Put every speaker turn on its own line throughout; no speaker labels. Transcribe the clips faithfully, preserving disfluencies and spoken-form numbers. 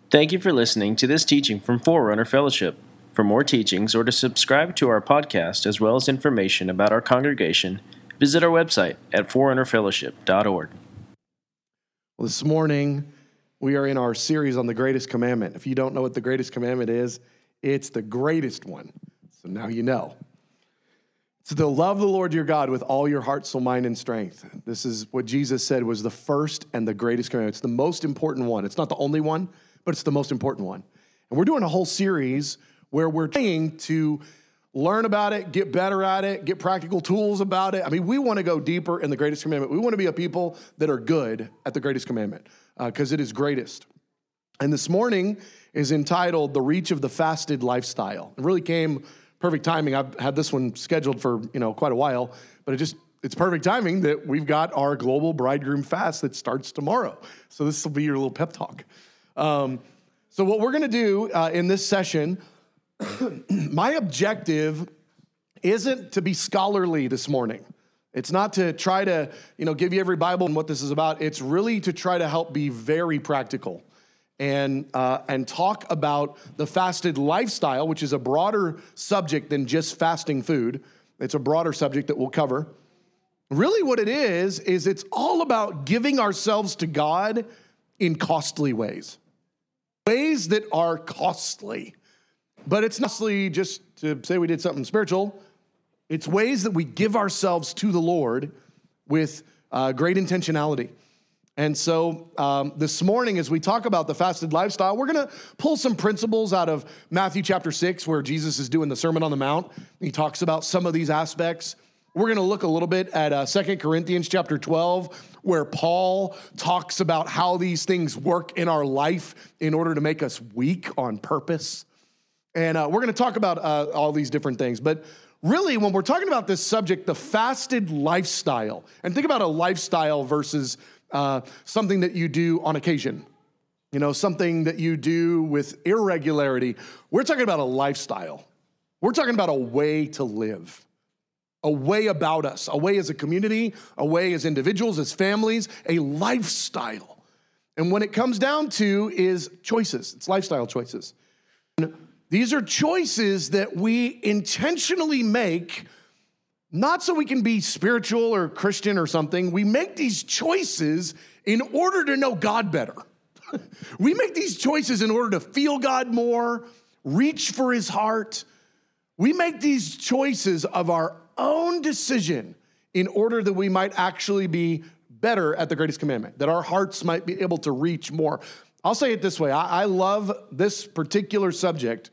Thank you for listening to this teaching from Forerunner Fellowship. For more teachings or to subscribe to our podcast as well as information about our congregation, visit our website at forerunner fellowship dot org.
Well, this morning, we are in our series on the greatest commandment. If you don't know what the greatest commandment is, it's the greatest one. So now you know. It's to love the Lord your God with all your heart, soul, mind, and strength. This is what Jesus said was the first and the greatest commandment. It's the most important one. It's not the only one, but it's the most important one. And we're doing a whole series where we're trying to learn about it, get better at it, get practical tools about it. I mean, we want to go deeper in the greatest commandment. We want to be a people that are good at the greatest commandment because uh, it is greatest. And this morning is entitled The Reach of the Fasted Lifestyle. It really came perfect timing. I've had this one scheduled for, you know, quite a while, but it just, it's perfect timing that we've got our global bridegroom fast that starts tomorrow. So this will be your little pep talk. Um, so what we're going to do uh, in this session, my objective isn't to be scholarly this morning. It's not to try to, you know, give you every Bible and what this is about. It's really to try to help be very practical and uh, and talk about the fasted lifestyle, which is a broader subject than just fasting food. It's a broader subject that we'll cover. Really what it is, is it's all about giving ourselves to God in costly ways. Ways that are costly. But it's not costly just to say we did something spiritual. It's ways that we give ourselves to the Lord with uh, great intentionality. And so um, this morning, as we talk about the fasted lifestyle, we're going to pull some principles out of Matthew chapter six, where Jesus is doing the Sermon on the Mount. He talks about some of these aspects. We're going to look a little bit at uh, Second Corinthians chapter twelve, where Paul talks about how these things work in our life in order to make us weak on purpose. And uh, we're going to talk about uh, all these different things. But really, when we're talking about this subject, the fasted lifestyle, and think about a lifestyle versus uh, something that you do on occasion, you know, something that you do with irregularity. We're talking about a lifestyle. We're talking about a way to live. A way about us, a way as a community, a way as individuals, as families, a lifestyle. And when it comes down to is choices, it's lifestyle choices. And these are choices that we intentionally make, not so we can be spiritual or Christian or something. We make these choices in order to know God better. We make these choices in order to feel God more, reach for his heart. We make these choices of our own decision in order that we might actually be better at the greatest commandment, that our hearts might be able to reach more. I'll say it this way. I, I love this particular subject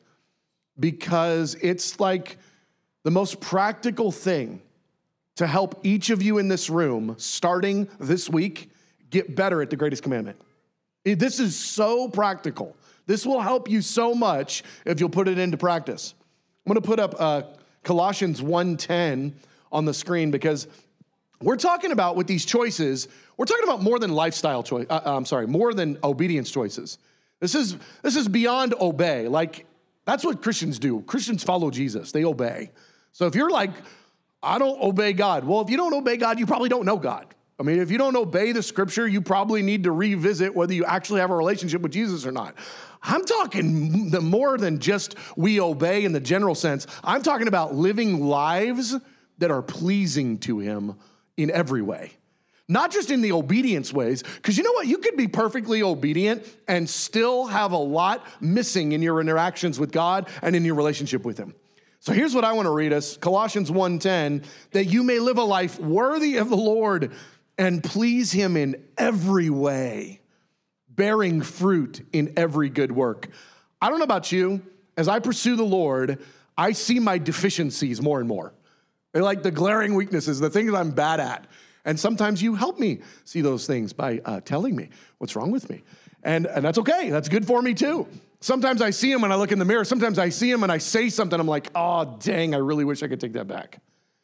because it's like the most practical thing to help each of you in this room, starting this week, get better at the greatest commandment. It, this is so practical. This will help you so much if you'll put it into practice. I'm going to put up uh, Colossians one ten on the screen because we're talking about with these choices, we're talking about more than lifestyle choice. Uh, I'm sorry, more than obedience choices. This is this is beyond obey. Like that's what Christians do. Christians follow Jesus. They obey. So if you're like, I don't obey God. Well, if you don't obey God, you probably don't know God. I mean, if you don't obey the scripture, you probably need to revisit whether you actually have a relationship with Jesus or not. I'm talking the more than just we obey in the general sense. I'm talking about living lives that are pleasing to him in every way. Not just in the obedience ways, because you know what? You could be perfectly obedient and still have a lot missing in your interactions with God and in your relationship with him. So here's what I want to read us, Colossians one ten, that you may live a life worthy of the Lord and please him in every way, bearing fruit in every good work. I don't know about you, as I pursue the Lord, I see my deficiencies more and more. They're like the glaring weaknesses, the things I'm bad at. And sometimes you help me see those things by uh, telling me what's wrong with me. And, and that's okay. That's good for me too. Sometimes I see them when I look in the mirror. Sometimes I see them and I say something. I'm like, oh, dang, I really wish I could take that back.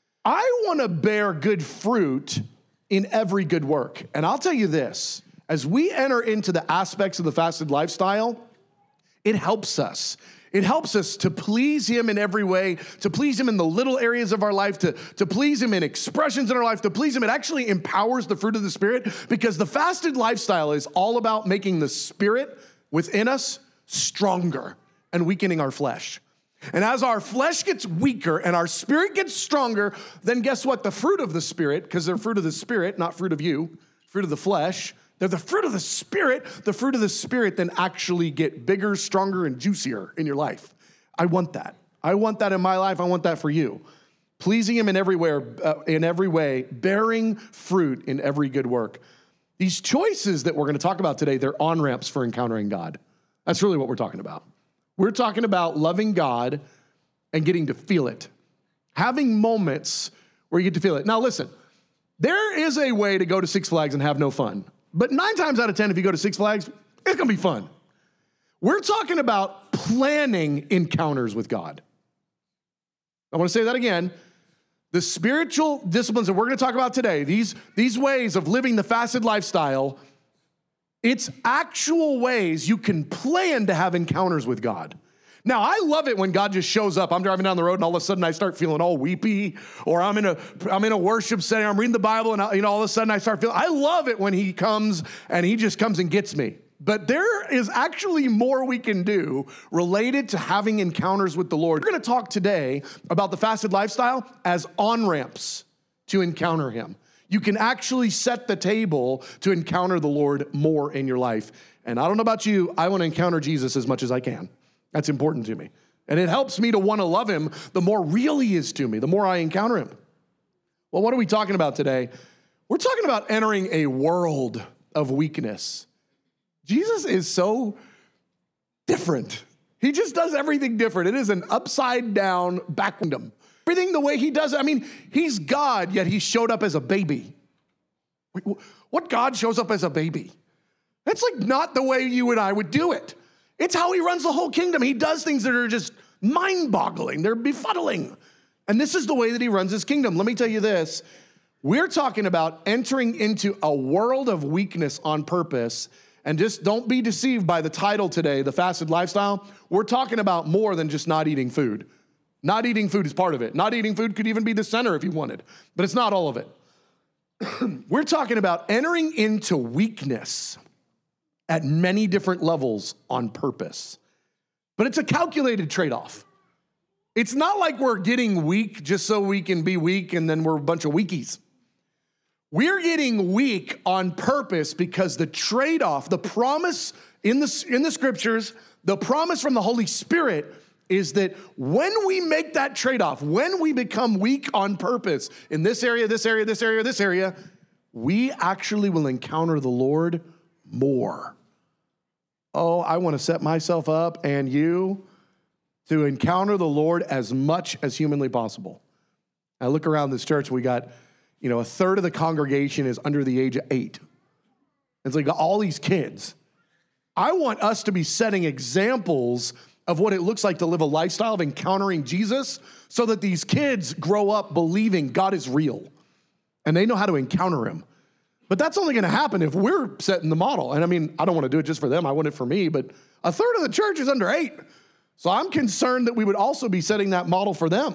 I want to bear good fruit in every good work. And I'll tell you this, as we enter into the aspects of the fasted lifestyle, it helps us. It helps us to please him in every way, to please him in the little areas of our life, to, to please him in expressions in our life, to please him. It actually empowers the fruit of the Spirit because the fasted lifestyle is all about making the Spirit within us stronger and weakening our flesh. And as our flesh gets weaker and our spirit gets stronger, then guess what? The fruit of the Spirit, because they're fruit of the Spirit, not fruit of you, fruit of the flesh, they're the fruit of the Spirit. The fruit of the Spirit then actually get bigger, stronger, and juicier in your life. I want that. I want that in my life. I want that for you. Pleasing him in every way, uh, in every way, bearing fruit in every good work. These choices that we're going to talk about today, they're on-ramps for encountering God. That's really what we're talking about. We're talking about loving God and getting to feel it. Having moments where you get to feel it. Now listen, there is a way to go to Six Flags and have no fun. But nine times out of ten, if you go to Six Flags, it's going to be fun. We're talking about planning encounters with God. I want to say that again. The spiritual disciplines that we're going to talk about today, these, these ways of living the fasted lifestyle, it's actual ways you can plan to have encounters with God. Now, I love it when God just shows up. I'm driving down the road and all of a sudden I start feeling all weepy, or I'm in a I'm in a worship setting, I'm reading the Bible, and I, you know, all of a sudden I start feeling, I love it when he comes and he just comes and gets me. But there is actually more we can do related to having encounters with the Lord. We're going to talk today about the fasted lifestyle as on-ramps to encounter him. You can actually set the table to encounter the Lord more in your life. And I don't know about you, I want to encounter Jesus as much as I can. That's important to me. And it helps me to want to love him the more real he is to me, the more I encounter him. Well, what are we talking about today? We're talking about entering a world of weakness. Jesus is so different. He just does everything different. It is an upside down back kingdom. Everything the way he does it. I mean, he's God, yet he showed up as a baby. What God shows up as a baby? That's like not the way you and I would do it. It's how he runs the whole kingdom. He does things that are just mind-boggling. They're befuddling. And this is the way that he runs his kingdom. Let me tell you this. We're talking about entering into a world of weakness on purpose. And just don't be deceived by the title today, The Fasted Lifestyle. We're talking about more than just not eating food. Not eating food is part of it. Not eating food could even be the center if you wanted, but it's not all of it. We're talking about entering into weakness at many different levels on purpose. But it's a calculated trade-off. It's not like we're getting weak just so we can be weak and then we're a bunch of weakies. We're getting weak on purpose because the trade-off, the promise in the, in the scriptures, the promise from the Holy Spirit is that when we make that trade-off, when we become weak on purpose in this area, this area, this area, this area, we actually will encounter the Lord more. Oh, I want to set myself up and you to encounter the Lord as much as humanly possible. I look around this church, we got, you know, a third of the congregation is under the age of eight. It's like all these kids. I want us to be setting examples of what it looks like to live a lifestyle of encountering Jesus so that these kids grow up believing God is real and they know how to encounter him. But that's only going to happen if we're setting the model. And I mean, I don't want to do it just for them. I want it for me. But a third of the church is under eight. So I'm concerned that we would also be setting that model for them.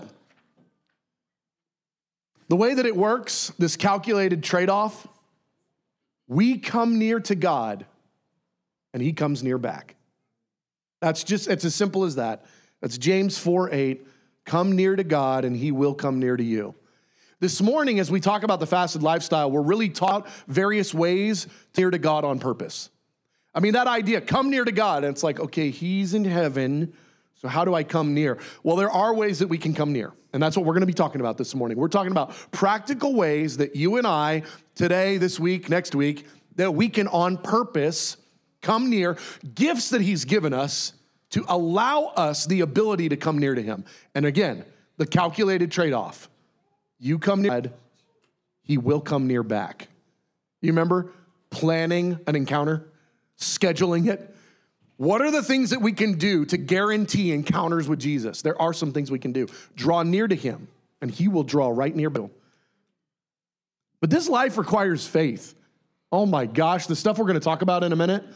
The way that it works, this calculated trade-off, we come near to God and he comes near back. That's just, it's as simple as that. That's James four eight. Come near to God and he will come near to you. This morning, as we talk about the fasted lifestyle, we're really taught various ways near to God on purpose. I mean, that idea, come near to God, and it's like, okay, he's in heaven, so how do I come near? Well, there are ways that we can come near, and that's what we're going to be talking about this morning. We're talking about practical ways that you and I, today, this week, next week, that we can on purpose come near, gifts that he's given us to allow us the ability to come near to him. And again, the calculated trade-off. You come near, he will come near back. You remember planning an encounter, scheduling it? What are the things that we can do to guarantee encounters with Jesus? There are some things we can do. Draw near to him, and he will draw right near you. But this life requires faith. Oh my gosh, the stuff we're going to talk about in a minute.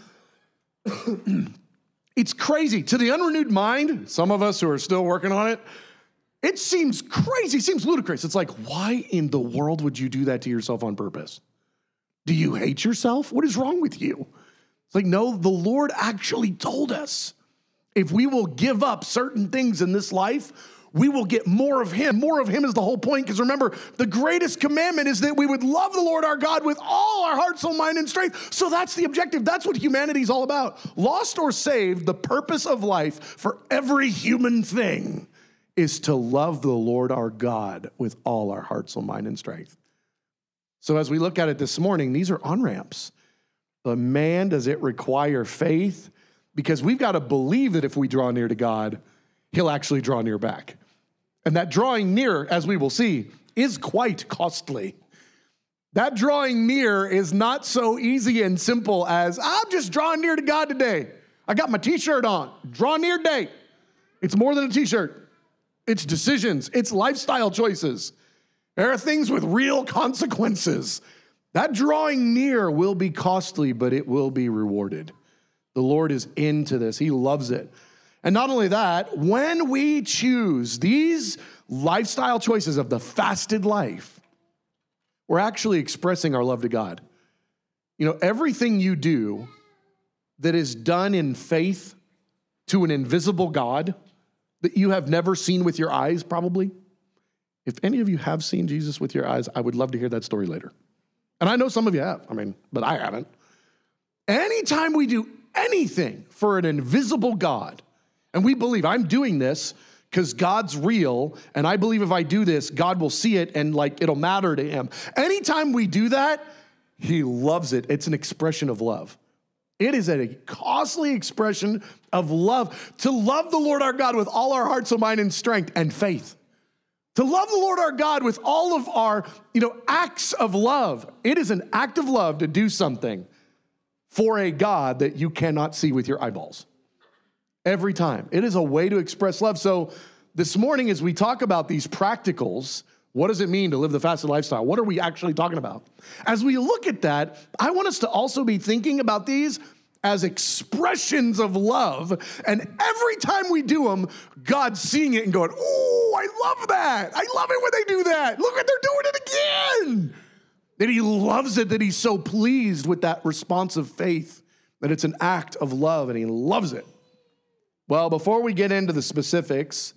It's crazy. To the unrenewed mind, some of us who are still working on it, it seems crazy, it seems ludicrous. It's like, why in the world would you do that to yourself on purpose? Do you hate yourself? What is wrong with you? It's like, no, the Lord actually told us if we will give up certain things in this life, we will get more of him. More of him is the whole point. Because remember, the greatest commandment is that we would love the Lord our God with all our heart, soul, mind, and strength. So that's the objective. That's what humanity is all about. Lost or saved, the purpose of life for every human thing is to love the Lord our God with all our heart, soul, mind, and strength. So as we look at it this morning, these are on-ramps. But man, does it require faith? Because we've got to believe that if we draw near to God, he'll actually draw near back. And that drawing near, as we will see, is quite costly. That drawing near is not so easy and simple as, I'm just drawing near to God today. I got my t-shirt on, draw near day. It's more than a t-shirt. It's decisions. It's lifestyle choices. There are things with real consequences. That drawing near will be costly, but it will be rewarded. The Lord is into this. He loves it. And not only that, when we choose these lifestyle choices of the fasted life, we're actually expressing our love to God. You know, everything you do that is done in faith to an invisible God that you have never seen with your eyes, probably. If any of you have seen Jesus with your eyes, I would love to hear that story later. And I know some of you have, I mean, but I haven't. Anytime we do anything for an invisible God, and we believe I'm doing this because God's real, and I believe if I do this, God will see it and like it'll matter to him. Anytime we do that, he loves it. It's an expression of love. It is a costly expression of love to love the Lord our God with all our heart, soul, mind, and strength and faith. To love the Lord our God with all of our, you know, acts of love. It is an act of love to do something for a God that you cannot see with your eyeballs. Every time. It is a way to express love. So this morning, as we talk about these practicals, what does it mean to live the fasted lifestyle? What are we actually talking about? As we look at that, I want us to also be thinking about these as expressions of love. And every time we do them, God's seeing it and going, oh, I love that. I love it when they do that. Look what they're doing it again. That he loves it, that he's so pleased with that response of faith, that it's an act of love and he loves it. Well, before we get into the specifics,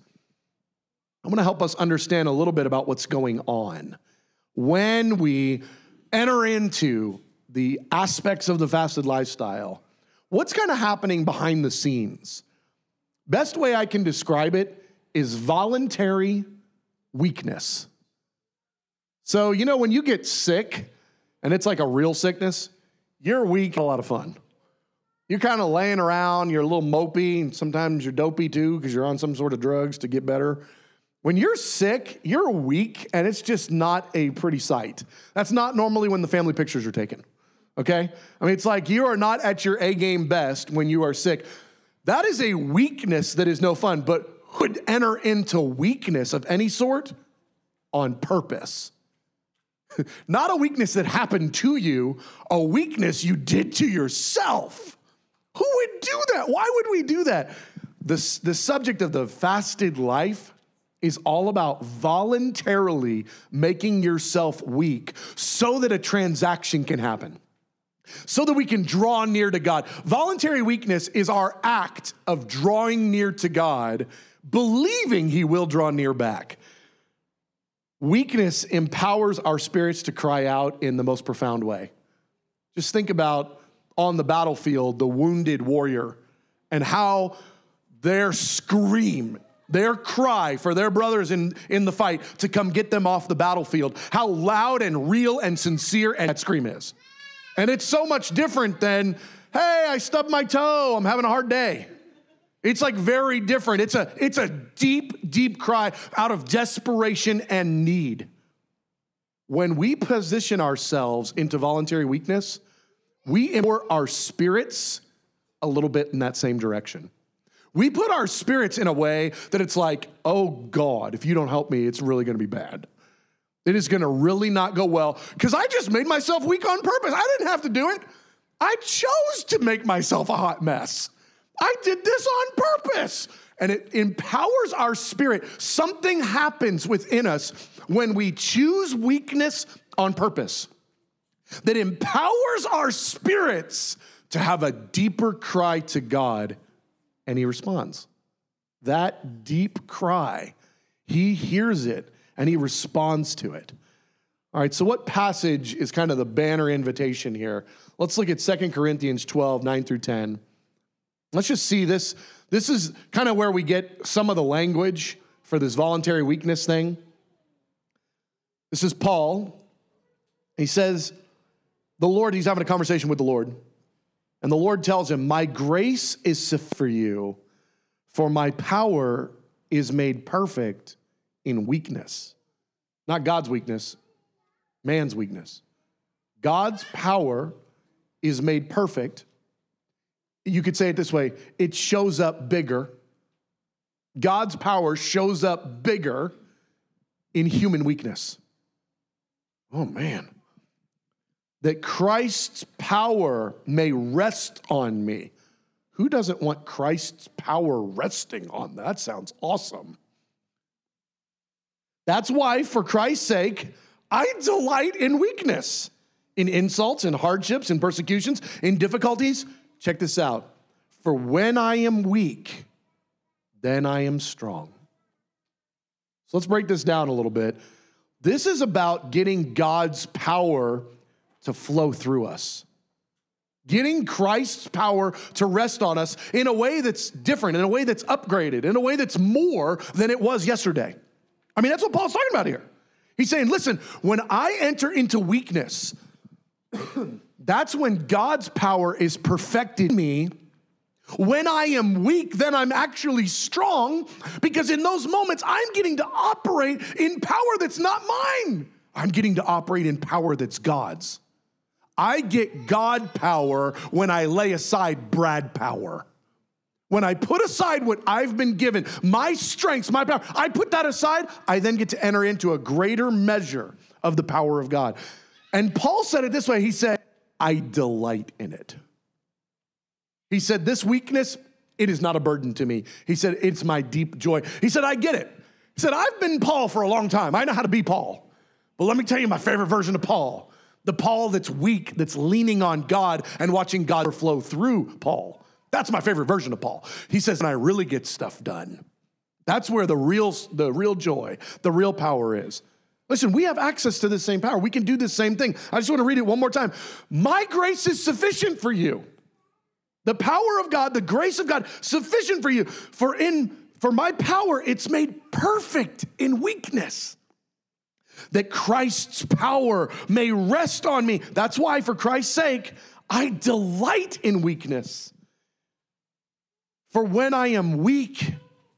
I'm going to help us understand a little bit about what's going on when we enter into the aspects of the fasted lifestyle. What's kind of happening behind the scenes? Best way I can describe it is voluntary weakness. So, you know, when you get sick and it's like a real sickness, you're weak, a lot of fun. You're kind of laying around, you're a little mopey, and sometimes you're dopey too because you're on some sort of drugs to get better. When you're sick, you're weak, and it's just not a pretty sight. That's not normally when the family pictures are taken, okay? I mean, it's like you are not at your A-game best when you are sick. That is a weakness that is no fun, but would enter into weakness of any sort on purpose. Not a weakness that happened to you, a weakness you did to yourself. Who would do that? Why would we do that? The, the subject of the fasted life is all about voluntarily making yourself weak so that a transaction can happen, so that we can draw near to God. Voluntary weakness is our act of drawing near to God, believing he will draw near back. Weakness empowers our spirits to cry out in the most profound way. Just think about on the battlefield, the wounded warrior, and how their scream, their cry for their brothers in, in the fight to come get them off the battlefield, how loud and real and sincere and that scream is. And it's so much different than, hey, I stubbed my toe, I'm having a hard day. It's like very different. It's a, it's a deep, deep cry out of desperation and need. When we position ourselves into voluntary weakness, we import our spirits a little bit in that same direction. We put our spirits in a way that it's like, oh God, if you don't help me, it's really going to be bad. It is going to really not go well because I just made myself weak on purpose. I didn't have to do it. I chose to make myself a hot mess. I did this on purpose. And it empowers our spirit. Something happens within us when we choose weakness on purpose that empowers our spirits to have a deeper cry to God, and he responds. That deep cry, he hears it, and he responds to it. All right, so what passage is kind of the banner invitation here? Let's look at Second Corinthians twelve, nine through ten. Let's just see this. This is kind of where we get some of the language for this voluntary weakness thing. This is Paul. He says, the Lord, he's having a conversation with the Lord. And the Lord tells him, my grace is sufficient for you, for my power is made perfect in weakness. Not God's weakness, man's weakness. God's power is made perfect. You could say it this way, it shows up bigger. God's power shows up bigger in human weakness. Oh man. That Christ's power may rest on me. Who doesn't want Christ's power resting on them? That sounds awesome. That's why, for Christ's sake, I delight in weakness, in insults, in hardships, in persecutions, in difficulties. Check this out. For when I am weak, then I am strong. So let's break this down a little bit. This is about getting God's power to flow through us. Getting Christ's power to rest on us in a way that's different, in a way that's upgraded, in a way that's more than it was yesterday. I mean, that's what Paul's talking about here. He's saying, listen, when I enter into weakness, that's when God's power is perfected in me. When I am weak, then I'm actually strong, because in those moments, I'm getting to operate in power that's not mine. I'm getting to operate in power that's God's. I get God power when I lay aside Brad power. When I put aside what I've been given, my strengths, my power, I put that aside, I then get to enter into a greater measure of the power of God. And Paul said it this way. He said, I delight in it. He said, this weakness, it is not a burden to me. He said, it's my deep joy. He said, I get it. He said, I've been Paul for a long time. I know how to be Paul. But let me tell you my favorite version of Paul. The Paul that's weak, that's leaning on God and watching God flow through Paul. That's my favorite version of Paul. He says, and I really get stuff done. That's where the real, the real joy, the real power is. Listen, we have access to this same power. We can do this same thing. I just want to read it one more time. My grace is sufficient for you. The power of God, the grace of God, sufficient for you. For in for my power, it's made perfect in weakness. That Christ's power may rest on me. That's why, for Christ's sake, I delight in weakness. For when I am weak,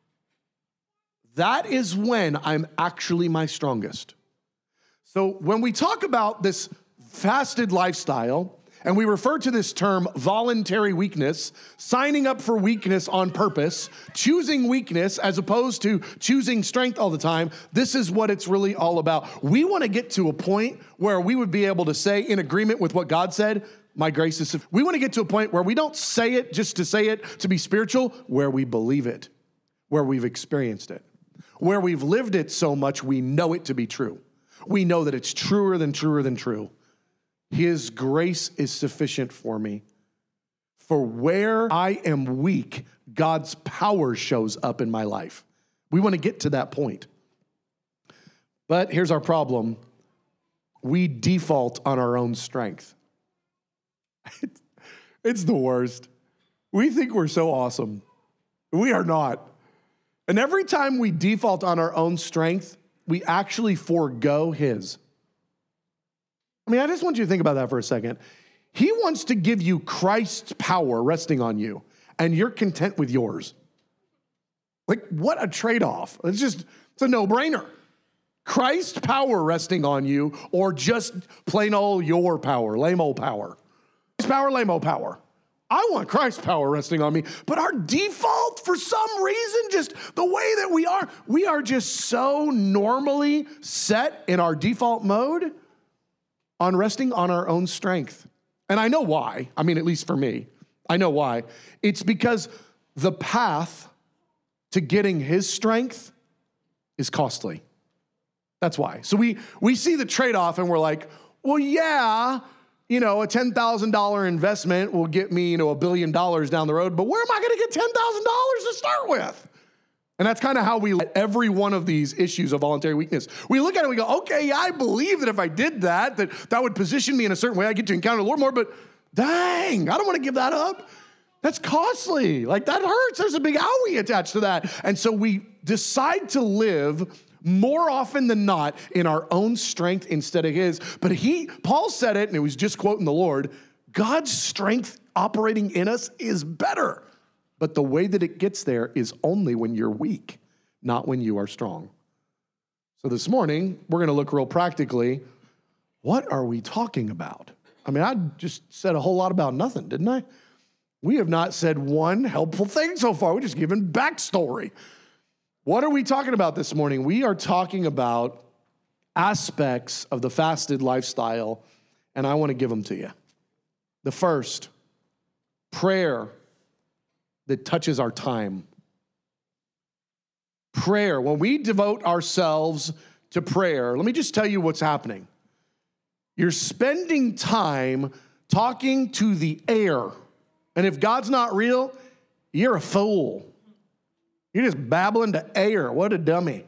that is when I'm actually my strongest. So when we talk about this fasted lifestyle, and we refer to this term voluntary weakness, signing up for weakness on purpose, choosing weakness as opposed to choosing strength all the time, this is what it's really all about. We want to get to a point where we would be able to say, in agreement with what God said, my grace is sufficient. We want to get to a point where we don't say it just to say it, to be spiritual, where we believe it, where we've experienced it, where we've lived it so much we know it to be true. We know that it's truer than truer than true. His grace is sufficient for me. For where I am weak, God's power shows up in my life. We want to get to that point. But here's our problem. We default on our own strength. It's the worst. We think we're so awesome. We are not. And every time we default on our own strength, we actually forego his. I mean, I just want you to think about that for a second. He wants to give you Christ's power resting on you, and you're content with yours. Like, what a trade-off. It's just, it's a no-brainer. Christ's power resting on you, or just plain old your power, lame-o power. Christ's power, lame-o power. I want Christ's power resting on me, but our default, for some reason, just the way that we are, we are just so normally set in our default mode on resting on our own strength. And I know why. I mean, at least for me, I know why. It's because the path to getting his strength is costly. That's why. So we, we see the trade-off and we're like, well, yeah, you know, a ten thousand dollars investment will get me, you know, a billion dollars down the road, but where am I going to get ten thousand dollars to start with? And that's kind of how we look at every one of these issues of voluntary weakness. We look at it and we go, okay, I believe that if I did that, that that would position me in a certain way. I get to encounter the Lord more, but dang, I don't want to give that up. That's costly. Like, that hurts. There's a big owie attached to that. And so we decide to live more often than not in our own strength instead of his. But he, Paul said it, and it was just quoting the Lord, God's strength operating in us is better. But the way that it gets there is only when you're weak, not when you are strong. So this morning, we're going to look real practically. What are we talking about? I mean, I just said a whole lot about nothing, didn't I? We have not said one helpful thing so far. We're just giving backstory. What are we talking about this morning? We are talking about aspects of the fasted lifestyle, and I want to give them to you. The first, prayer that touches our time. Prayer. When we devote ourselves to prayer, let me just tell you what's happening. You're spending time talking to the air. And if God's not real, you're a fool. You're just babbling to air. What a dummy.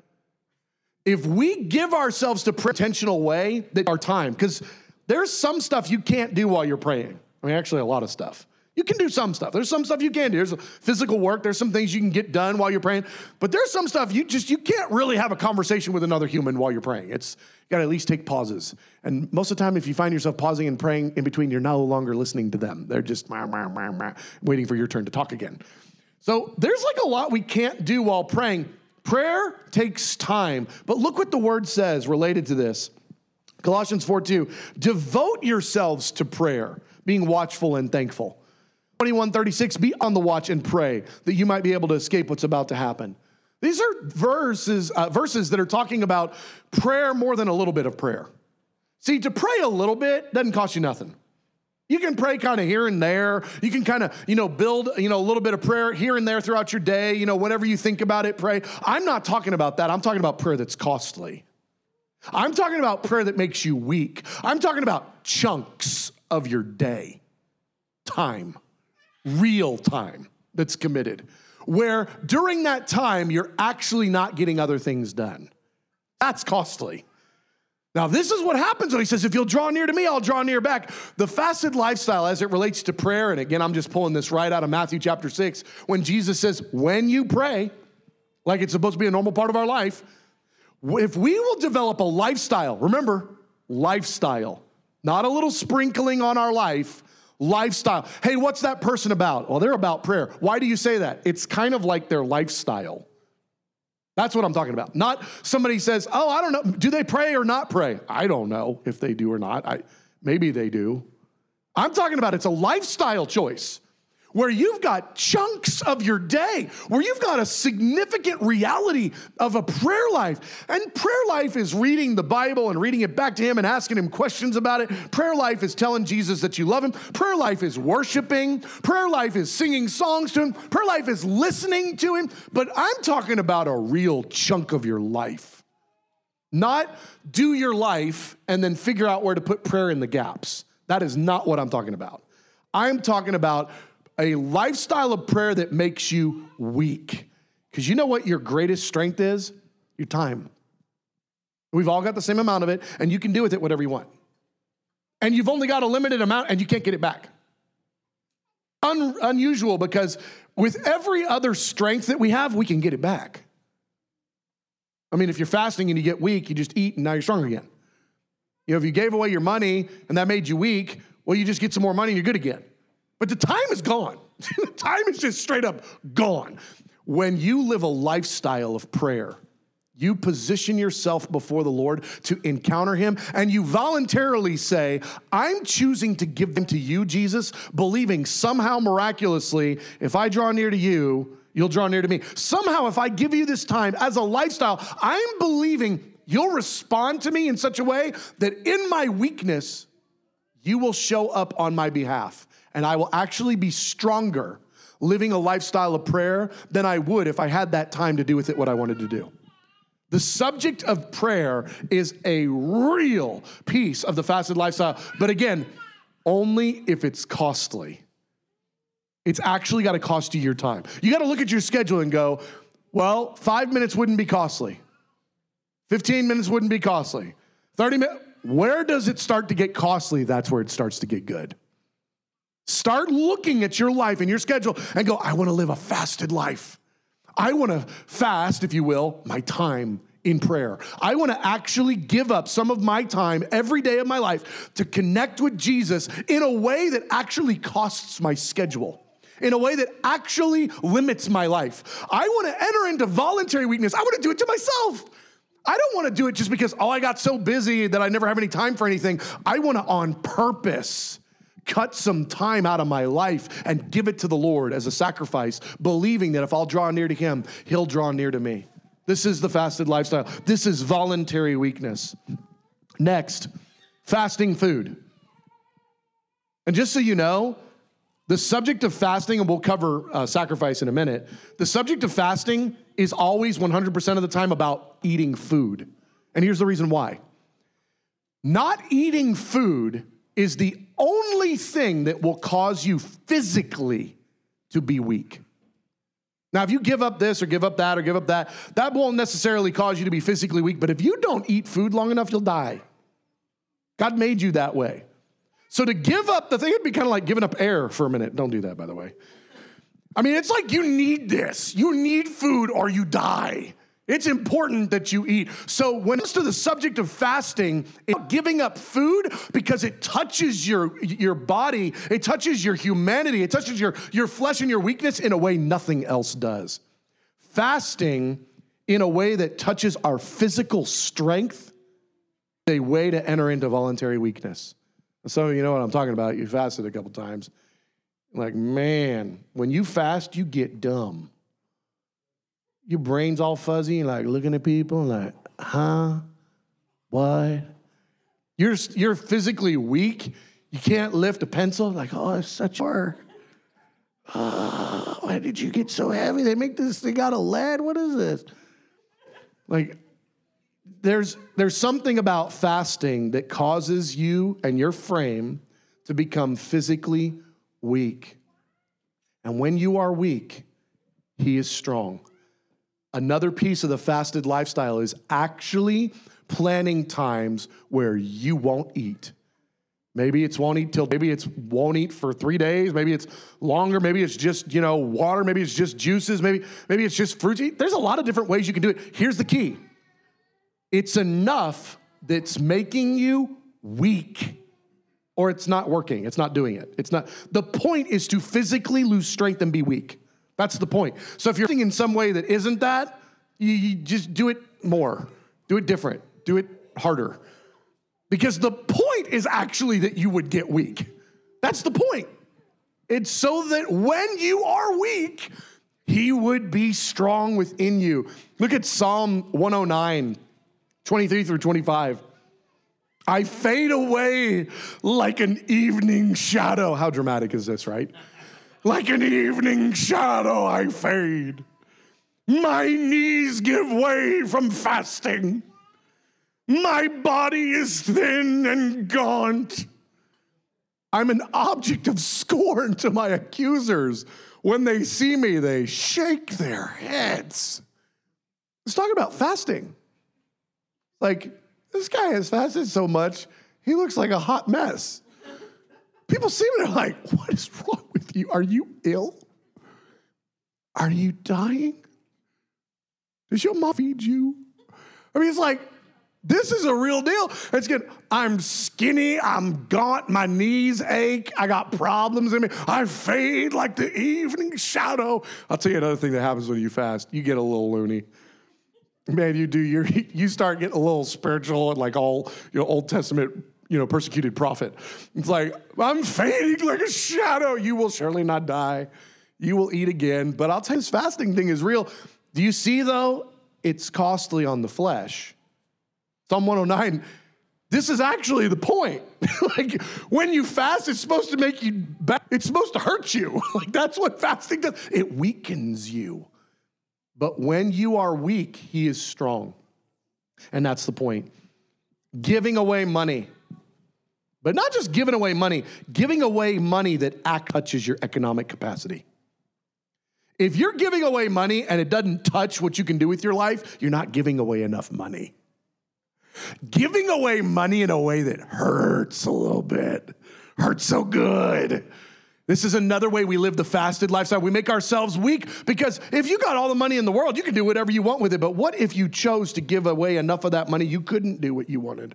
If we give ourselves to prayer in an intentional way, that our time, because there's some stuff you can't do while you're praying. I mean, actually a lot of stuff. You can do some stuff. There's some stuff you can do. There's physical work. There's some things you can get done while you're praying. But there's some stuff you just, you can't really have a conversation with another human while you're praying. It's, you gotta at least take pauses. And most of the time, if you find yourself pausing and praying in between, you're no longer listening to them. They're just mah, mah, mah, mah, waiting for your turn to talk again. So there's like a lot we can't do while praying. Prayer takes time. But look what the word says related to this. Colossians four two, devote yourselves to prayer, being watchful and thankful. twenty-one thirty-six, be on the watch and pray that you might be able to escape what's about to happen. These are verses, uh, verses that are talking about prayer more than a little bit of prayer. See, to pray a little bit doesn't cost you nothing. You can pray kind of here and there. You can kind of, you know, build, you know, a little bit of prayer here and there throughout your day. You know, whenever you think about it, pray. I'm not talking about that. I'm talking about prayer that's costly. I'm talking about prayer that makes you weak. I'm talking about chunks of your day, time. Real time that's committed, where during that time, you're actually not getting other things done. That's costly. Now, this is what happens when he says, if you'll draw near to me, I'll draw near back. The fasted lifestyle as it relates to prayer, and again, I'm just pulling this right out of Matthew chapter six, when Jesus says, when you pray, like it's supposed to be a normal part of our life, if we will develop a lifestyle, remember, lifestyle, not a little sprinkling on our life, lifestyle. Hey, what's that person about? Well, they're about prayer. Why do you say that? It's kind of like their lifestyle. That's what I'm talking about. Not somebody says, oh, I don't know. Do they pray or not pray? I don't know if they do or not. I, maybe they do. I'm talking about it's a lifestyle choice where you've got chunks of your day, where you've got a significant reality of a prayer life. And prayer life is reading the Bible and reading it back to him and asking him questions about it. Prayer life is telling Jesus that you love him. Prayer life is worshiping. Prayer life is singing songs to him. Prayer life is listening to him. But I'm talking about a real chunk of your life. Not do your life and then figure out where to put prayer in the gaps. That is not what I'm talking about. I'm talking about a lifestyle of prayer that makes you weak. Because you know what your greatest strength is? Your time. We've all got the same amount of it, and you can do with it whatever you want. And you've only got a limited amount, and you can't get it back. Un- unusual, because with every other strength that we have, we can get it back. I mean, if you're fasting and you get weak, you just eat, and now you're strong again. You know, if you gave away your money, and that made you weak, well, you just get some more money, and you're good again. But the time is gone. Time is just straight up gone. When you live a lifestyle of prayer, you position yourself before the Lord to encounter him, and you voluntarily say, I'm choosing to give them to you, Jesus, believing somehow miraculously, if I draw near to you, you'll draw near to me. Somehow, if I give you this time as a lifestyle, I'm believing you'll respond to me in such a way that in my weakness, you will show up on my behalf. And I will actually be stronger living a lifestyle of prayer than I would if I had that time to do with it what I wanted to do. The subject of prayer is a real piece of the fasted lifestyle. But again, only if it's costly. It's actually got to cost you your time. You got to look at your schedule and go, well, five minutes wouldn't be costly. fifteen minutes wouldn't be costly. thirty minutes. Where does it start to get costly? That's where it starts to get good. Start looking at your life and your schedule and go, I want to live a fasted life. I want to fast, if you will, my time in prayer. I want to actually give up some of my time every day of my life to connect with Jesus in a way that actually costs my schedule, in a way that actually limits my life. I want to enter into voluntary weakness. I want to do it to myself. I don't want to do it just because, oh, I got so busy that I never have any time for anything. I want to, on purpose, cut some time out of my life and give it to the Lord as a sacrifice, believing that if I'll draw near to him, he'll draw near to me. This is the fasted lifestyle. This is voluntary weakness. Next, fasting food. And just so you know, the subject of fasting, and we'll cover uh, sacrifice in a minute, the subject of fasting is always one hundred percent of the time about eating food. And here's the reason why. Not eating food is the only thing that will cause you physically to be weak. Now, if you give up this or give up that or give up that, that won't necessarily cause you to be physically weak. But if you don't eat food long enough, you'll die. God made you that way. So to give up the thing, it'd be kind of like giving up air for a minute. Don't do that, by the way. I mean, it's like you need this. You need food or you die. It's important that you eat. So when it comes to the subject of fasting, it's giving up food because it touches your, your body, it touches your humanity, it touches your, your flesh and your weakness in a way nothing else does. Fasting in a way that touches our physical strength is a way to enter into voluntary weakness. Some of you know what I'm talking about. You fasted a couple times. Like, man, when you fast, you get dumb. Your brain's all fuzzy, like looking at people like, huh? What? You're, you're physically weak. You can't lift a pencil. Like, oh, it's such work. Oh, why did you get so heavy? They make this thing out of lead. What is this? Like, there's, there's something about fasting that causes you and your frame to become physically weak. And when you are weak, he is strong. Another piece of the fasted lifestyle is actually planning times where you won't eat. Maybe it's won't eat till, maybe it's won't eat for three days. Maybe it's longer. Maybe it's just, you know, water. Maybe it's just juices. Maybe, maybe it's just fruits. There's a lot of different ways you can do it. Here's the key. It's enough that's making you weak, or it's not working. It's not doing it. It's not. The point is to physically lose strength and be weak. That's the point. So if you're thinking in some way that isn't that, you, you just do it more. Do it different. Do it harder. Because the point is actually that you would get weak. That's the point. It's so that when you are weak, he would be strong within you. Look at Psalm one oh nine, twenty-three through twenty-five. I fade away like an evening shadow. How dramatic is this, right? Like an evening shadow, I fade. My knees give way from fasting. My body is thin and gaunt. I'm an object of scorn to my accusers. When they see me, they shake their heads. Let's talk about fasting. Like, this guy has fasted so much, he looks like a hot mess. People see me, they're like, what is wrong with you? Are you ill? Are you dying? Does your mom feed you? I mean, it's like, this is a real deal. It's good. I'm skinny. I'm gaunt. My knees ache. I got problems in me. I fade like the evening shadow. I'll tell you another thing that happens when you fast. You get a little loony. Man, you do. You you start getting a little spiritual and like all, you know, Old Testament, you know, persecuted prophet. It's like, I'm fading like a shadow. You will surely not die. You will eat again. But I'll tell you, this fasting thing is real. Do you see, though? It's costly on the flesh. Psalm one oh nine, this is actually the point. Like, when you fast, it's supposed to make you bad. It's supposed to hurt you. Like, that's what fasting does. It weakens you. But when you are weak, he is strong. And that's the point. Giving away money. But not just giving away money, giving away money that act touches your economic capacity. If you're giving away money and it doesn't touch what you can do with your life, you're not giving away enough money. Giving away money in a way that hurts a little bit, hurts so good. This is another way we live the fasted lifestyle. We make ourselves weak because if you got all the money in the world, you can do whatever you want with it. But what if you chose to give away enough of that money you couldn't do what you wanted?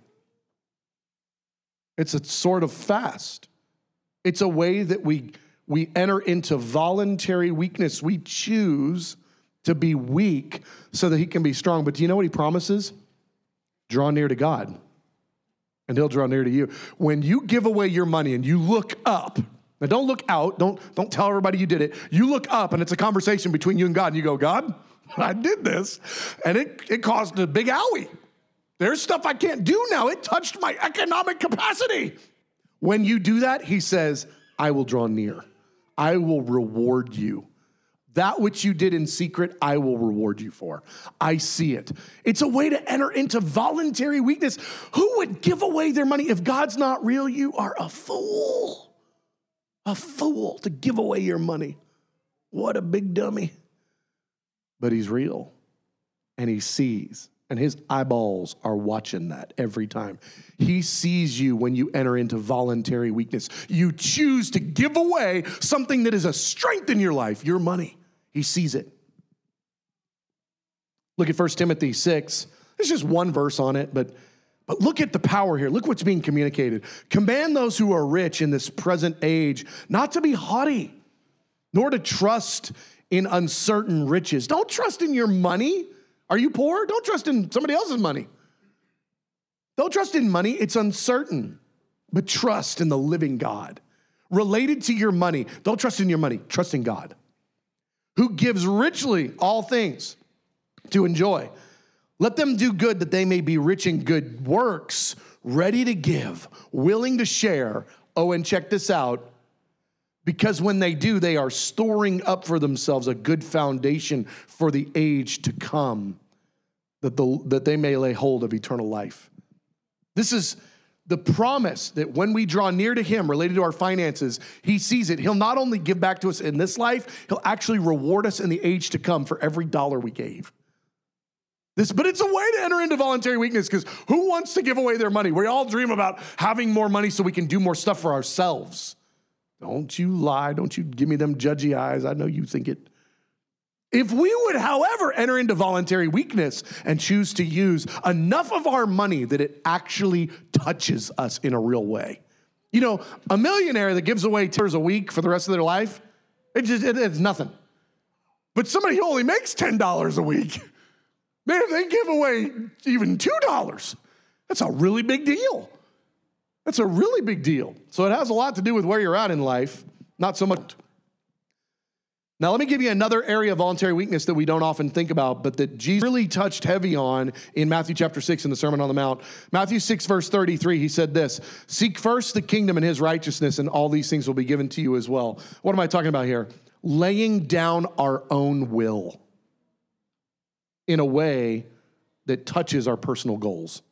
It's a sort of fast. It's a way that we, we enter into voluntary weakness. We choose to be weak so that he can be strong. But do you know what he promises? Draw near to God, and he'll draw near to you. When you give away your money and you look up, now don't look out, don't, don't tell everybody you did it. You look up, and it's a conversation between you and God, and you go, God, I did this, and it, it caused a big owie. There's stuff I can't do now. It touched my economic capacity. When you do that, he says, I will draw near. I will reward you. That which you did in secret, I will reward you for. I see it. It's a way to enter into voluntary weakness. Who would give away their money? If God's not real, you are a fool. A fool to give away your money. What a big dummy. But he's real, and he sees, and his eyeballs are watching that every time. He sees you when you enter into voluntary weakness. You choose to give away something that is a strength in your life, your money. He sees it. Look at First Timothy six. There's just one verse on it, but, but look at the power here. Look what's being communicated. Command those who are rich in this present age not to be haughty, nor to trust in uncertain riches. Don't trust in your money. Are you poor? Don't trust in somebody else's money. Don't trust in money. It's uncertain, but trust in the living God. Related to your money, don't trust in your money. Trust in God, who gives richly all things to enjoy. Let them do good that they may be rich in good works, ready to give, willing to share. Oh, and check this out. Because when they do, they are storing up for themselves a good foundation for the age to come, that, the, that they may lay hold of eternal life. This is the promise that when we draw near to him related to our finances, he sees it. He'll not only give back to us in this life, he'll actually reward us in the age to come for every dollar we gave. This, but it's a way to enter into voluntary weakness, because who wants to give away their money? We all dream about having more money so we can do more stuff for ourselves. Don't you lie. Don't you give me them judgy eyes. I know you think it. If we would, however, enter into voluntary weakness and choose to use enough of our money that it actually touches us in a real way. You know, a millionaire that gives away ten dollars a week for the rest of their life, it just, it, it's nothing. But somebody who only makes ten dollars a week, man, if they give away even two dollars, that's a really big deal. That's a really big deal. So it has a lot to do with where you're at in life, not so much. Now, let me give you another area of voluntary weakness that we don't often think about, but that Jesus really touched heavy on in Matthew chapter six in the Sermon on the Mount. Matthew six, verse thirty-three, he said this, seek first the kingdom and his righteousness, and all these things will be given to you as well. What am I talking about here? Laying down our own will in a way that touches our personal goals.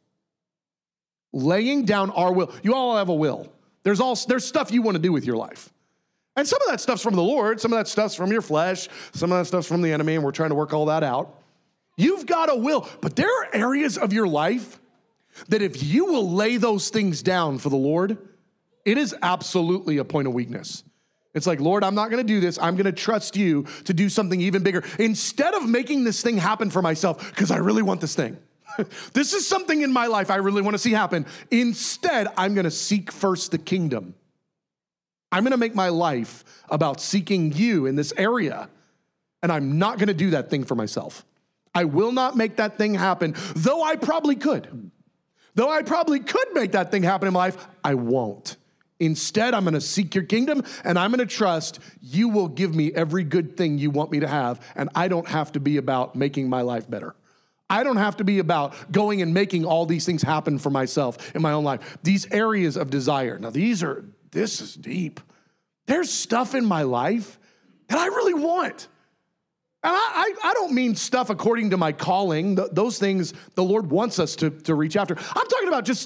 Laying down our will. You all have a will. There's all there's stuff you want to do with your life. And some of that stuff's from the Lord. Some of that stuff's from your flesh. Some of that stuff's from the enemy, and we're trying to work all that out. You've got a will. But there are areas of your life that if you will lay those things down for the Lord, it is absolutely a point of weakness. It's like, Lord, I'm not going to do this. I'm going to trust you to do something even bigger. Instead of making this thing happen for myself, because I really want this thing. This is something in my life I really want to see happen. Instead, I'm going to seek first the kingdom. I'm going to make my life about seeking you in this area, and I'm not going to do that thing for myself. I will not make that thing happen, though I probably could. Though I probably could make that thing happen in my life, I won't. Instead, I'm going to seek your kingdom, and I'm going to trust you will give me every good thing you want me to have, and I don't have to be about making my life better. I don't have to be about going and making all these things happen for myself in my own life. These areas of desire. Now, these are, this is deep. There's stuff in my life that I really want. And I, I, I don't mean stuff according to my calling. Th- those things the Lord wants us to, to reach after. I'm talking about just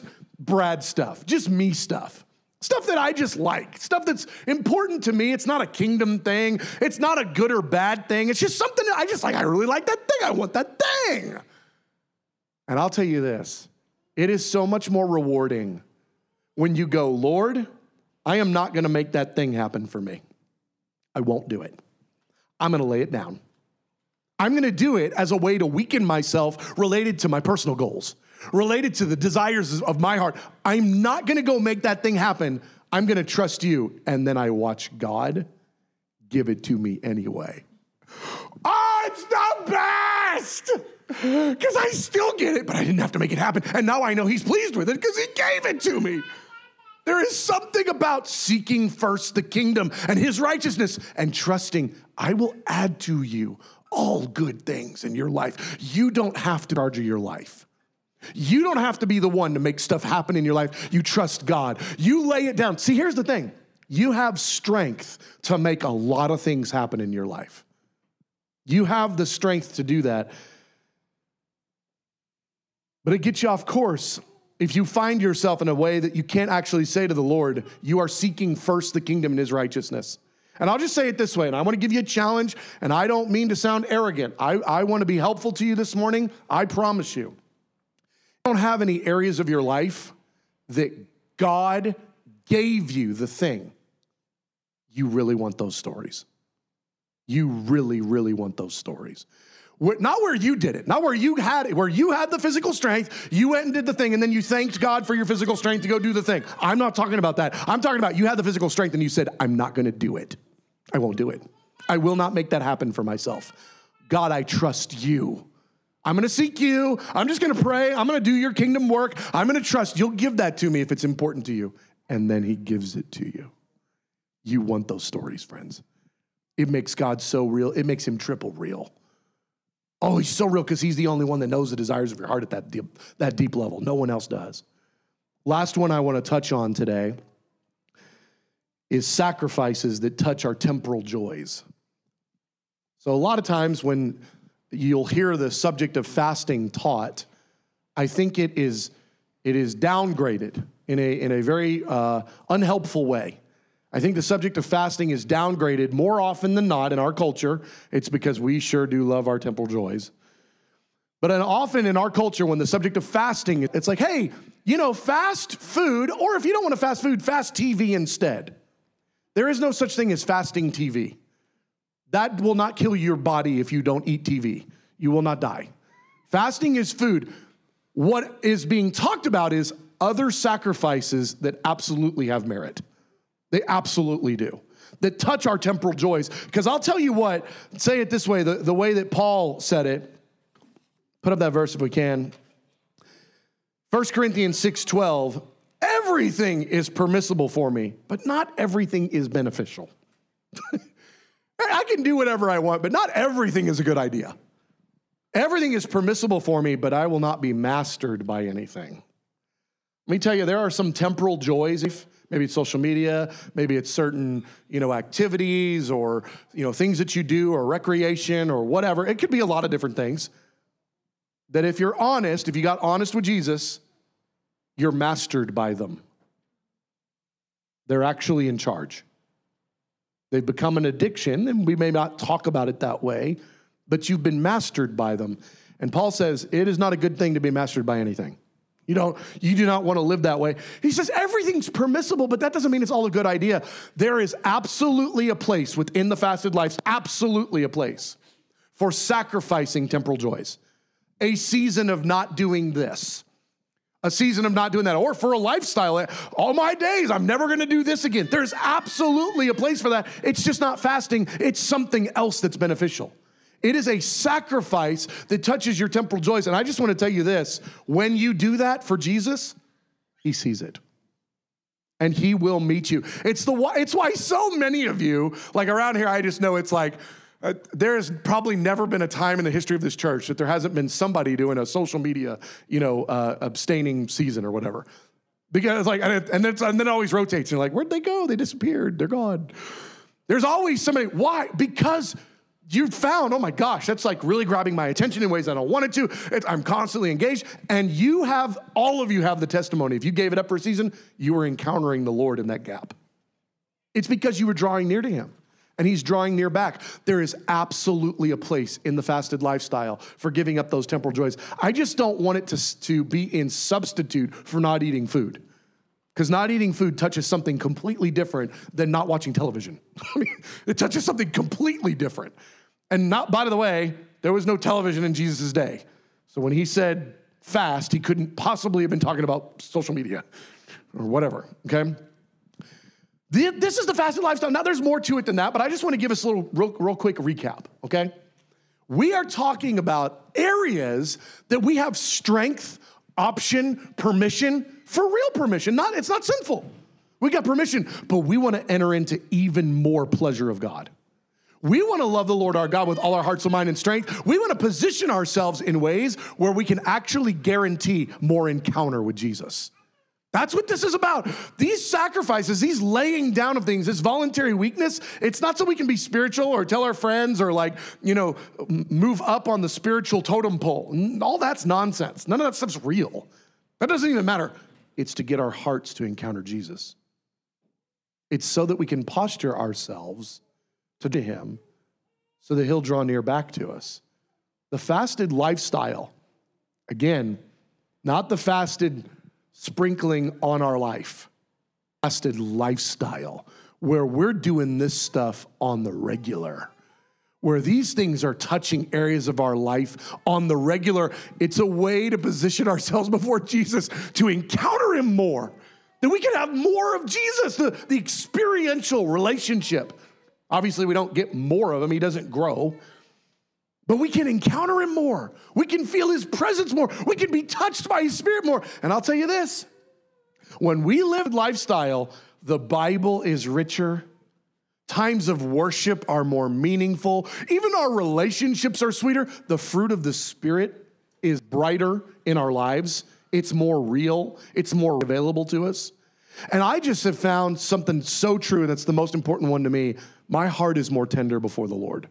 Brad stuff, just me stuff. Stuff that I just like, stuff that's important to me. It's not a kingdom thing. It's not a good or bad thing. It's just something that I just like. I really like that thing. I want that thing. And I'll tell you this, it is so much more rewarding when you go, Lord, I am not going to make that thing happen for me. I won't do it. I'm going to lay it down. I'm going to do it as a way to weaken myself related to my personal goals, related to the desires of my heart. I'm not going to go make that thing happen. I'm going to trust you. And then I watch God give it to me anyway. Oh, it's the best! Because I still get it, but I didn't have to make it happen. And now I know he's pleased with it because he gave it to me. There is something about seeking first the kingdom and his righteousness and trusting I will add to you all good things in your life. You don't have to charge of your life. You don't have to be the one to make stuff happen in your life. You trust God. You lay it down. See, here's the thing. You have strength to make a lot of things happen in your life. You have the strength to do that. But it gets you off course if you find yourself in a way that you can't actually say to the Lord, you are seeking first the kingdom and his righteousness. And I'll just say it this way, and I want to give you a challenge, and I don't mean to sound arrogant. I, I want to be helpful to you this morning. I promise you. You don't have any areas of your life that God gave you the thing. You really want those stories. You really, really want those stories. Not where you did it, not where you had it, where you had the physical strength, you went and did the thing, and then you thanked God for your physical strength to go do the thing. I'm not talking about that. I'm talking about you had the physical strength and you said, I'm not going to do it. I won't do it. I will not make that happen for myself. God, I trust you. I'm going to seek you. I'm just going to pray. I'm going to do your kingdom work. I'm going to trust you'll give that to me if it's important to you. And then he gives it to you. You want those stories, friends. It makes God so real. It makes him triple real. Oh, he's so real because he's the only one that knows the desires of your heart at that deep, that deep level. No one else does. Last one I want to touch on today is sacrifices that touch our temporal joys. So a lot of times when you'll hear the subject of fasting taught, I think it is it is downgraded in a, in a very uh, unhelpful way. I think the subject of fasting is downgraded more often than not in our culture. It's because we sure do love our temporal joys. But often in our culture, when the subject of fasting, it's like, hey, you know, fast food, or if you don't want to fast food, fast T V instead. There is no such thing as fasting T V. That will not kill your body if you don't eat T V. You will not die. Fasting is food. What is being talked about is other sacrifices that absolutely have merit. They absolutely do. That touch our temporal joys. Because I'll tell you what, say it this way, the, the way that Paul said it. Put up that verse if we can. First Corinthians six twelve, everything is permissible for me, but not everything is beneficial. I can do whatever I want, but not everything is a good idea. Everything is permissible for me, but I will not be mastered by anything. Let me tell you, there are some temporal joys. Maybe it's social media, maybe it's certain, you know, activities or, you know, things that you do or recreation or whatever. It could be a lot of different things. That if you're honest, if you got honest with Jesus, you're mastered by them. They're actually in charge. They've become an addiction, and we may not talk about it that way, but you've been mastered by them. And Paul says, it is not a good thing to be mastered by anything. You don't, you do not want to live that way. He says everything's permissible, but that doesn't mean it's all a good idea. There is absolutely a place within the fasted life, absolutely a place for sacrificing temporal joys. A season of not doing this. A season of not doing that. Or for a lifestyle, all my days, I'm never going to do this again. There's absolutely a place for that. It's just not fasting. It's something else that's beneficial. It is a sacrifice that touches your temporal joys. And I just want to tell you this. When you do that for Jesus, he sees it. And he will meet you. It's the it's why so many of you, like around here, I just know it's like, uh, there has probably never been a time in the history of this church that there hasn't been somebody doing a social media, you know, uh, abstaining season or whatever. Because it's like, and, it, and, it's, and then it always rotates. And you're like, where'd they go? They disappeared. They're gone. There's always somebody. Why? Because you found, oh my gosh, that's like really grabbing my attention in ways I don't want it to. It's, I'm constantly engaged. And you have, all of you have the testimony. If you gave it up for a season, you were encountering the Lord in that gap. It's because you were drawing near to him. And he's drawing near back. There is absolutely a place in the fasted lifestyle for giving up those temporal joys. I just don't want it to, to be in substitute for not eating food. Because not eating food touches something completely different than not watching television. I mean, it touches something completely different. And not, by the way, there was no television in Jesus' day. So when he said fast, he couldn't possibly have been talking about social media or whatever, okay? This is the fasted lifestyle. Now, there's more to it than that, but I just want to give us a little real, real quick recap, okay? We are talking about areas that we have strength, option, permission, for real permission. Not, it's not sinful. We got permission, but we want to enter into even more pleasure of God. We want to love the Lord our God with all our heart, soul, mind, and strength. We want to position ourselves in ways where we can actually guarantee more encounter with Jesus. That's what this is about. These sacrifices, these laying down of things, this voluntary weakness, it's not so we can be spiritual or tell our friends or like, you know, move up on the spiritual totem pole. All that's nonsense. None of that stuff's real. That doesn't even matter. It's to get our hearts to encounter Jesus. It's so that we can posture ourselves to him so that he'll draw near back to us. The fasted lifestyle, again, not the fasted sprinkling on our life, fasted lifestyle where we're doing this stuff on the regular, where these things are touching areas of our life on the regular. It's a way to position ourselves before Jesus to encounter him more, that we can have more of Jesus, the, the experiential relationship. Obviously, we don't get more of him. He doesn't grow. But we can encounter him more. We can feel his presence more. We can be touched by his spirit more. And I'll tell you this, when we live lifestyle, the Bible is richer. Times of worship are more meaningful. Even our relationships are sweeter. The fruit of the Spirit is brighter in our lives. It's more real. It's more available to us. And I just have found something so true, and it's the most important one to me. My heart is more tender before the Lord.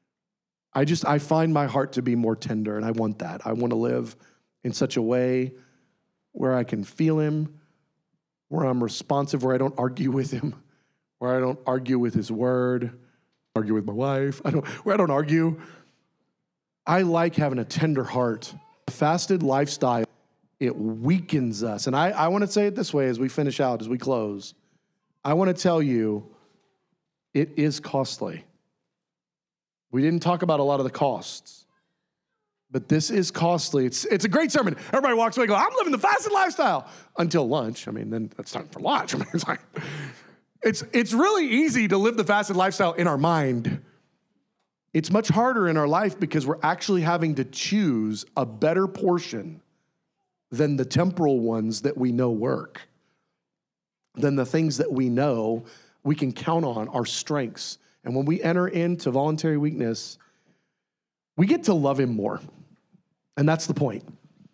I just, I find my heart to be more tender, and I want that. I want to live in such a way where I can feel him, where I'm responsive, where I don't argue with him, where I don't argue with his word, argue with my wife, I don't, where I don't argue. I like having a tender heart. A fasted lifestyle, it weakens us. And I, I want to say it this way as we finish out, as we close. I want to tell you, it is costly. We didn't talk about a lot of the costs, but this is costly. It's it's a great sermon. Everybody walks away and goes, I'm living the fasted lifestyle until lunch. I mean, then it's time for lunch. I mean, it's, like, it's, it's really easy to live the fasted lifestyle in our mind. It's much harder in our life because we're actually having to choose a better portion than the temporal ones that we know work, than the things that we know we can count on, our strengths. And when we enter into voluntary weakness, we get to love him more. And that's the point.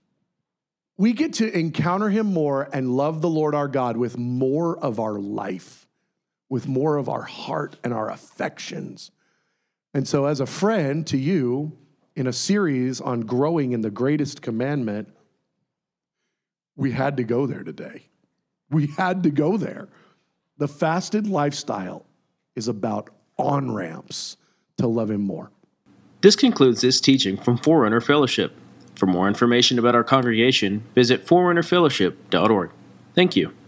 We get to encounter him more and love the Lord our God with more of our life, with more of our heart and our affections. And so as a friend to you, in a series on growing in the greatest commandment, we had to go there today. We had to go there. The fasted lifestyle is about on-ramps to love him more.
This concludes this teaching from Forerunner Fellowship. For more information about our congregation, visit forerunner fellowship dot org. Thank you.